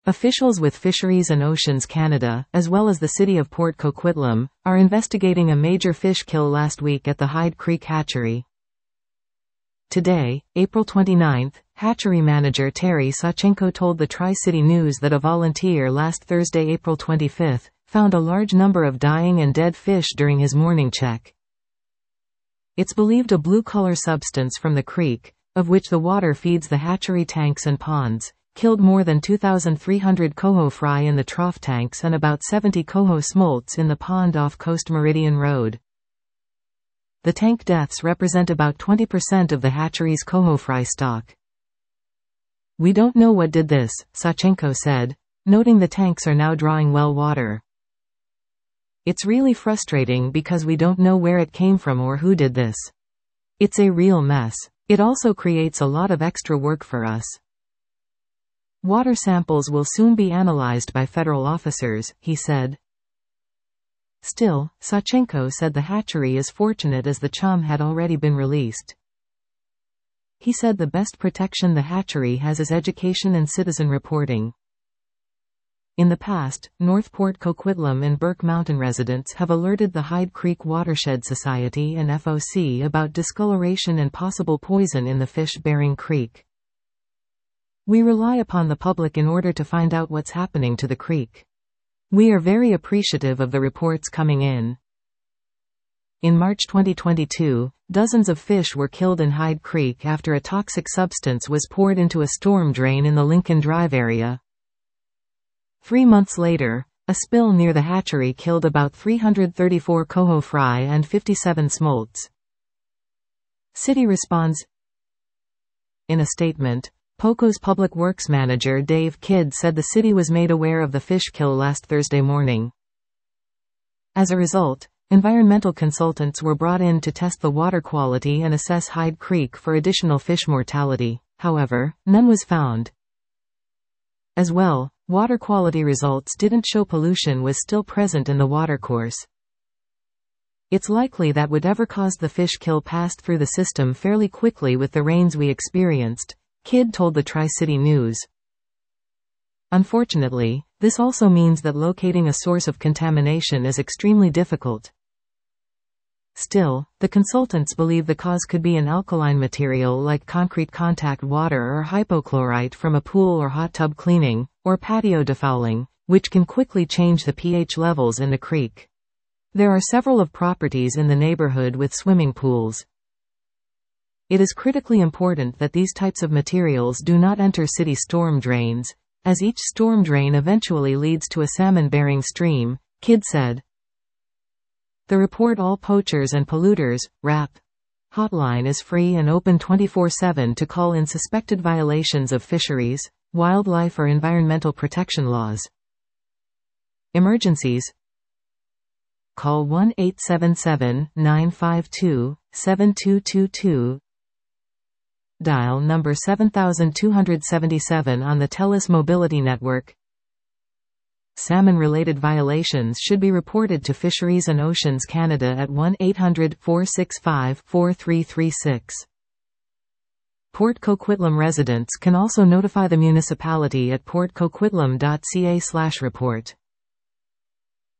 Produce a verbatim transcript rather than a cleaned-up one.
Officials with Fisheries and Oceans Canada, as well as the city of Port Coquitlam, are investigating a major fish kill last week at the Hyde Creek hatchery. Today, April twenty-ninth, hatchery manager Terry Sachenko told the Tri-City News that a volunteer last Thursday, April twenty-fifth, found a large number of dying and dead fish during his morning check. It's believed a blue-color substance from the creek, of which the water feeds the hatchery tanks and ponds, killed more than two thousand three hundred coho fry in the trough tanks and about seventy coho smolts in the pond off Coast Meridian Road. The tank deaths represent about twenty percent of the hatchery's coho fry stock. "We don't know what did this," Sachenko said, noting the tanks are now drawing well water. "It's really frustrating because we don't know where it came from or who did this. It's a real mess. It also creates a lot of extra work for us." Water samples will soon be analyzed by federal officers, he said. Still, Sachenko said the hatchery is fortunate as the chum had already been released. He said the best protection the hatchery has is education and citizen reporting. In the past, North Port Coquitlam and Burke Mountain residents have alerted the Hyde Creek Watershed Society and F O C about discoloration and possible poison in the fish-bearing creek. "We rely upon the public in order to find out what's happening to the creek. We are very appreciative of the reports coming in." In March twenty twenty-two, dozens of fish were killed in Hyde Creek after a toxic substance was poured into a storm drain in the Lincoln Drive area. Three months later, a spill near the hatchery killed about three hundred thirty-four coho fry and fifty-seven smolts. City responds. In a statement, POCO's Public Works Manager Dave Kidd said the city was made aware of the fish kill last Thursday morning. As a result, environmental consultants were brought in to test the water quality and assess Hyde Creek for additional fish mortality. However, none was found. As well, water quality results didn't show pollution was still present in the watercourse. It's likely that whatever caused the fish kill passed through the system fairly quickly with the rains we experienced, Kidd told the Tri-City News. Unfortunately, this also means that locating a source of contamination is extremely difficult. Still, the consultants believe the cause could be an alkaline material like concrete contact water or hypochlorite from a pool or hot tub cleaning, or patio defouling, which can quickly change the pH levels in the creek. There are several of properties in the neighborhood with swimming pools. It is critically important that these types of materials do not enter city storm drains, as each storm drain eventually leads to a salmon-bearing stream, Kidd said. The report All Poachers and Polluters, R A P, hotline is free and open twenty-four seven to call in suspected violations of fisheries, wildlife or environmental protection laws. Emergencies. Call one eight seven seven, nine five two, seven two two two. Dial number seven two seven seven on the TELUS Mobility Network. Salmon-related violations should be reported to Fisheries and Oceans Canada at one eight hundred, four six five, four three three six. Port Coquitlam residents can also notify the municipality at port coquitlam dot c a slash report.